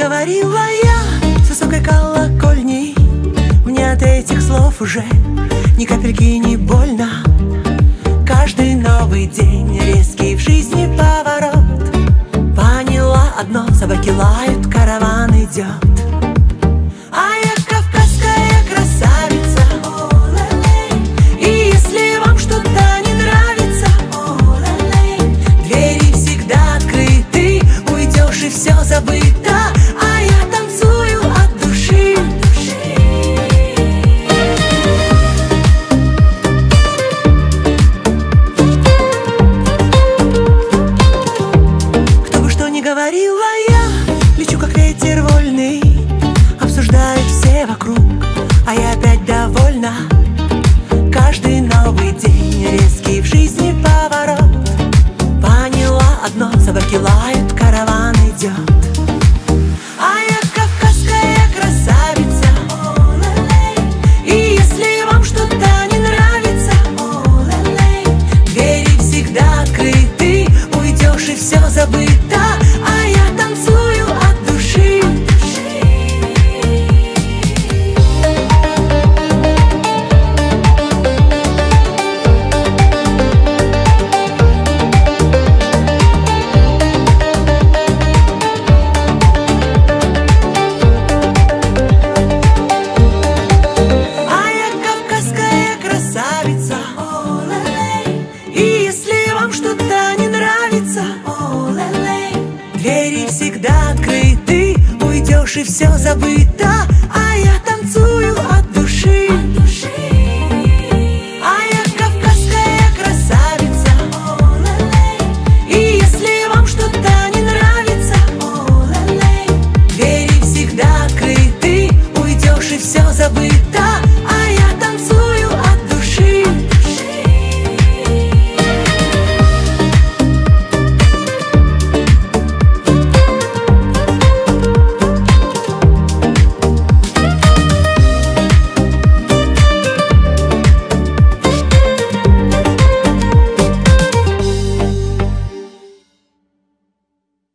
говорила я с высокой колокольни, мне от этих слов уже ни капельки не больно. Каждый новый день резкий в жизни поворот. Поняла одно: собаки лают, караван идет. А я кавказская красавица, и если вам что-то не нравится, двери всегда открыты, уйдешь и все забыто. А я танцую от души. Кто бы что ни говорила, я лечу как ветер вольный, обсуждают все вокруг, а я опять довольна. Каждый новый день резкий в жизни поворот. Поняла одно: собаки лают, караван идет. А я кавказская красавица, и если вам что-то не нравится, двери всегда открыты, уйдешь и все забыто. А я танцую от души. А я кавказская красавица, и если вам что-то не нравится, двери всегда открыты, уйдешь и все забыто.